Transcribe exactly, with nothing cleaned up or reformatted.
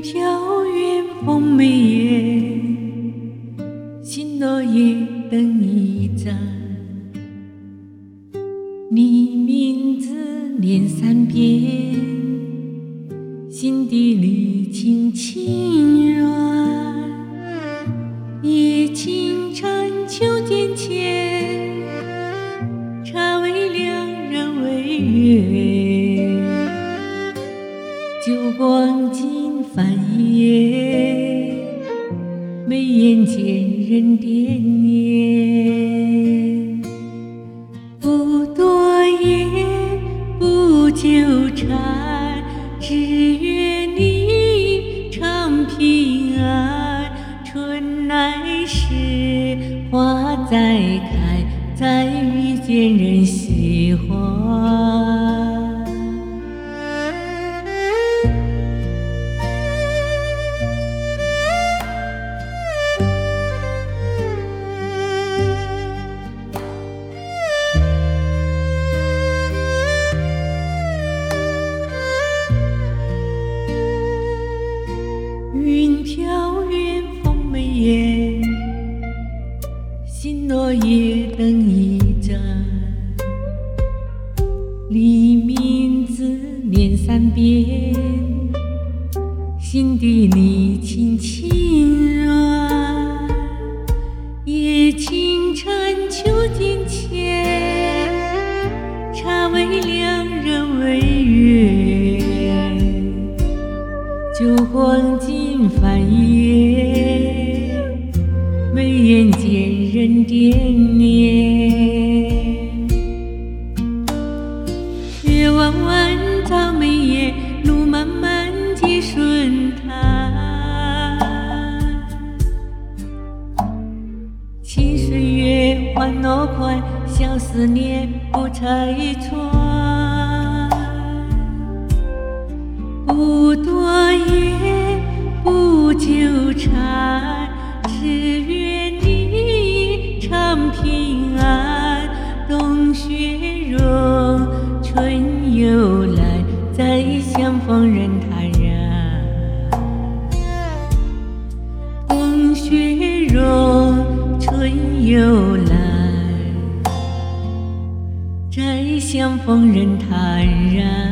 飘远风没叶，新落叶等一站。你名字念三遍，心底里轻轻软。夜轻禅，秋渐浅，茶为凉，人为悦。酒光尽翻页，眉眼间人惦念。不多言，不纠缠，只愿你常平安。春来时，花再开，再遇见人喜欢。云飘远，风没叶，新落叶等一站。你名字念三遍，心底里轻轻软。夜轻禅，秋渐浅，茶为凉，人为悦。酒光尽翻页，眉眼间人惦念。月弯弯照眉眼，路漫漫皆顺坦。轻岁月，欢乐快，小思念不拆穿。不多言，不纠缠，只愿你常平安。冬雪融，春又来，再相逢人坦然。冬雪融，春又来，再相逢人坦然。